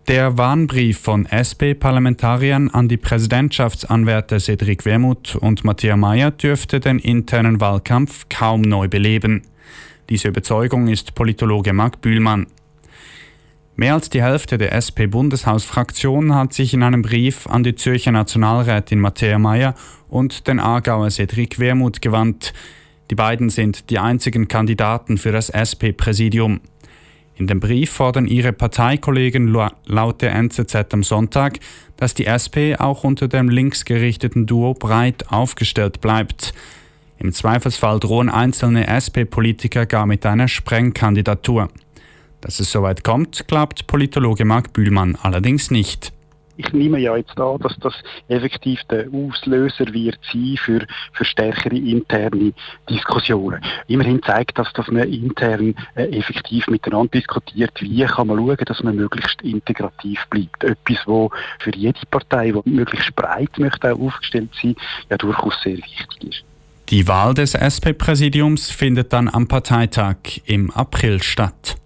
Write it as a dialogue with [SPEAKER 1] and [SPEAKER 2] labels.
[SPEAKER 1] Der Warnbrief von SP-Parlamentariern an die Präsidentschaftsanwärter Cédric Wermuth und Matthäa Meier dürfte den internen Wahlkampf kaum neu beleben. Diese Überzeugung ist Politologe Marc Bühlmann. Mehr als die Hälfte der SP-Bundeshausfraktion hat sich in einem Brief an die Zürcher Nationalrätin Matthäa Meier und den Aargauer Cédric Wermuth gewandt. Die beiden sind die einzigen Kandidaten für das SP-Präsidium. In dem Brief fordern ihre Parteikollegen laut der NZZ am Sonntag, dass die SP auch unter dem linksgerichteten Duo breit aufgestellt bleibt. Im Zweifelsfall drohen einzelne SP-Politiker gar mit einer Sprengkandidatur. Dass es soweit kommt, glaubt Politologe Marc Bühlmann allerdings nicht.
[SPEAKER 2] Ich nehme ja jetzt an, dass das effektiv der Auslöser wird sein für stärkere interne Diskussionen. Immerhin zeigt das, dass man intern effektiv miteinander diskutiert, wie kann man schauen, dass man möglichst integrativ bleibt. Etwas, wo für jede Partei, die möglichst breit möchte auch aufgestellt sein, ja durchaus sehr wichtig ist.
[SPEAKER 1] Die Wahl des SP-Präsidiums findet dann am Parteitag im April statt.